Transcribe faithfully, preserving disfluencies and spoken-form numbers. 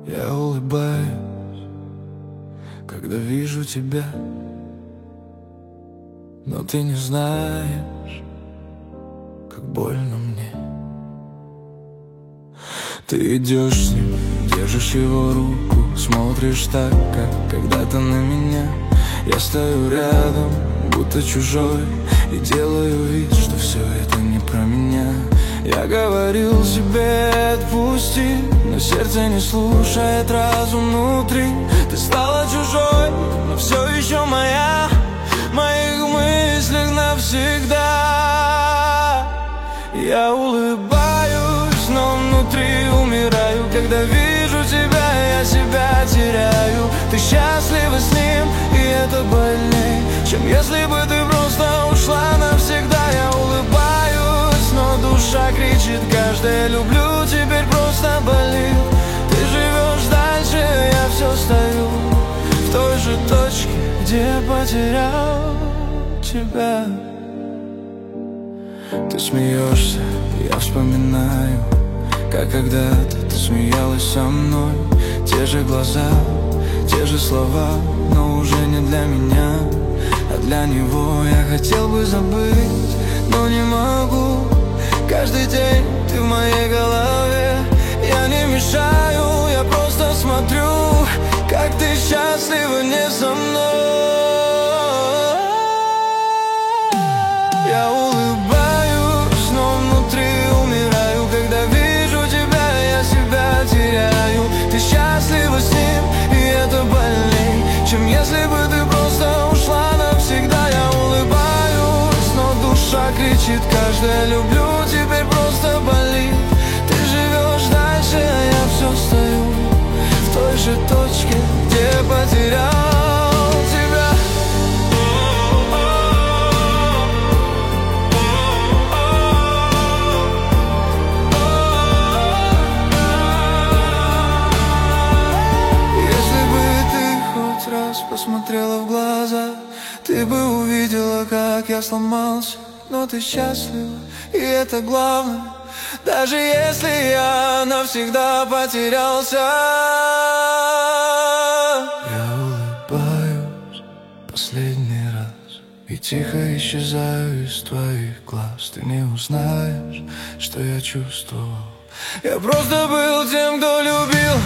Я улыбаюсь, когда вижу тебя, но ты не знаешь, как больно мне. Ты идешь с ним, держишь его руку, смотришь так, как когда-то на меня. Я стою рядом, будто чужой, и делаю вид, что все это не про меня. Я говорил себе отпусти, но сердце не слушает разум внутри. Ты стала чужой, но все еще моя, в моих мыслях навсегда. Я улыбаюсь, но внутри умираю. Когда вижу тебя, я себя теряю. Ты счастлива с ним, и это больней, чем если бы ты просто ушла навсегда. Я улыбаюсь, но душа кричит каждая: люблю, теперь просто болит. Ты живешь дальше, я все стою в той же точке, где потерял тебя. Ты смеешься, я вспоминаю, как когда-то ты смеялась со мной. Те же глаза, те же слова, но уже не для меня, а для него. Я хотел бы забыть, но не могу. Каждый день ты в моей голове. Я не мешаю, я просто смотрю, как ты счастлива не со мной. Я улыбаюсь, но внутри умираю. Когда вижу тебя, я себя теряю. Ты счастлива с ним, и это больней, чем если бы ты просто ушла навсегда. Я улыбаюсь, но душа кричит каждая: люблю, теперь просто болит. Ты живешь дальше, а я все стою в той же точке, где потерял тебя. Если бы ты хоть раз посмотрела в глаза, ты бы увидела, как я сломался. Но ты счастлива, и это главное. Даже если я навсегда потерялся. Я улыбаюсь последний раз и тихо исчезаю из твоих глаз. Ты не узнаешь, что я чувствовал. Я просто был тем, кто любил.